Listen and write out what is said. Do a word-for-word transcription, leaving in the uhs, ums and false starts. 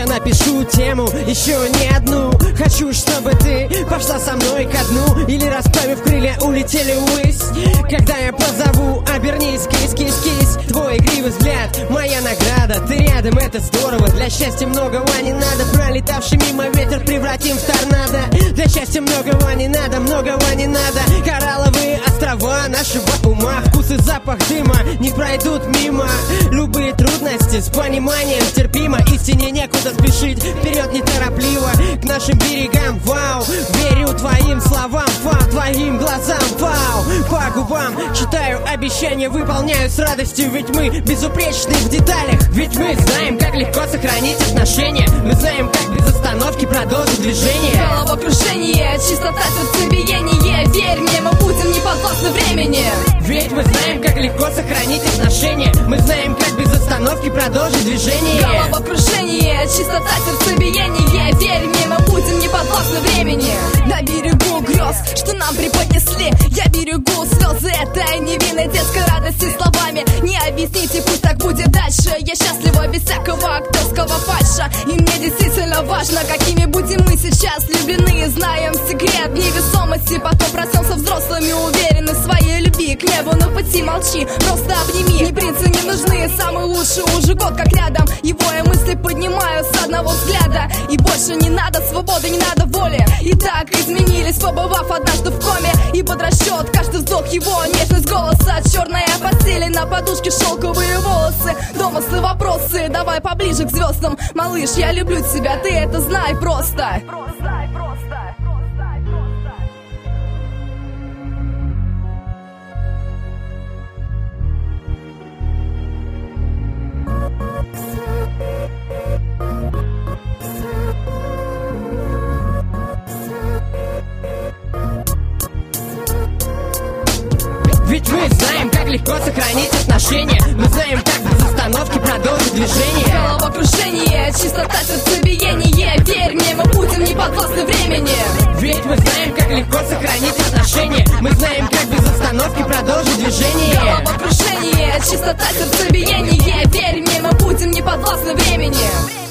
я напишу тему, еще не одну. Хочу, чтобы ты пошла со мной ко дну, или расправив крылья улетели ввысь. Когда я позову, обернись, кись, кись, кись. Твой игривый взгляд, моя награда. Ты рядом, это здорово. Для счастья многого не надо. Пролетавший мимо ветер превратим в торнадо. Для счастья многого не надо, многого не надо. Коралловые острова нашего ума, вкус и запах дыма не пройдут мимо. Любые трудности с пониманием терпимо. Истине некуда спешить, вперед неторопливо к нашим берегам. Вау, верю твоим словам, вау, твоим глазам, вау. По губам читаю обещания, выполняю с радостью. Ведь мы безупречны в деталях. Ведь мы знаем, как легко сохранить отношения. Мы знаем, как без остановки продолжить движение. Головокружение, чистота сердцебиения. Верь мне, мы будем не подвластны времени. Ведь мы знаем, как легко сохранить отношения. Мы знаем, как без остановки продолжить движение. Головокружение, чистота сердцебиения. Верь мне, мы будем не подвластны времени. На берегу грез, что нам преподнесли, я берегу слезы этой невинной детской радости словами. Не объясните, пусть так будет дальше. Я счастлива без всякого актерского фальша. И мне действительно важно, какими будем мы сейчас влюблены. Знаем секрет невесомости, потом проснемся взрослыми, уверены в своей любви к небу. На пути молчи, просто обними. Мне принцы не нужны, самый лучший уже год как рядом. Его я мысли поднимаю с одного взгляда. И больше не надо свободы, не надо воли. И так изменились, побывав однажды в коме. И под расчет каждый вздох его, нежность голоса. Черная постель, на подушке шелковые волосы. Домыслы, вопросы, давай поближе к звездам. Малыш, я люблю тебя, ты это знай просто. Ведь мы знаем, как легко сохранить отношения. Мы знаем, как без остановки продолжить движение. Головокружение, чистота сердцебиения. Верь мне, мы будем не подвластны времени. Ведь мы знаем, как легко сохранить отношения. Мы знаем, как без остановки продолжить движение. Головокружение, чистота сердцебиения. Верь мне, мы будем не подвластны времени.